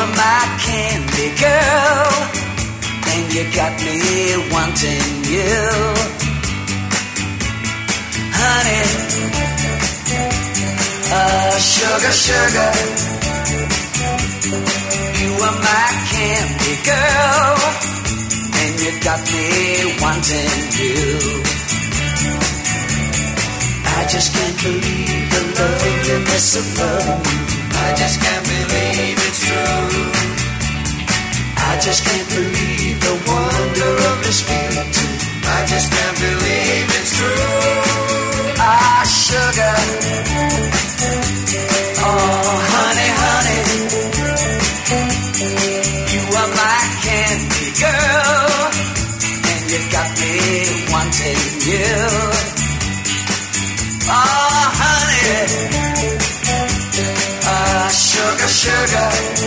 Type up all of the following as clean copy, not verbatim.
are my candy girl, and you got me wanting you. Honey, sugar, sugar, you are my candy girl, and you got me wanting you. I just can't believe the loveliness of love. I just can't believe it's true. I just can't believe the wonder of this feeling. I just can't believe it's true. Ah, sugar. Oh, honey, honey. You are my candy girl, and you got me wanting you. Oh, honey, sugar, sugar,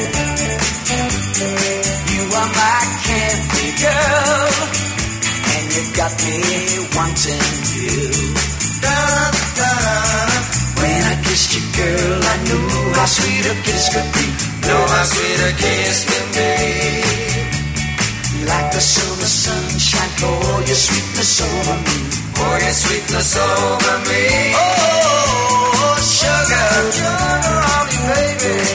you are my candy girl, and you got me wanting you. Da, da. When I kissed you, girl, I knew how sweet a kiss could be. Know how sweet a kiss can be. Like the summer sunshine, pour your sweetness over me. Pour your sweetness over me. Oh, sugar, sugar on me, baby.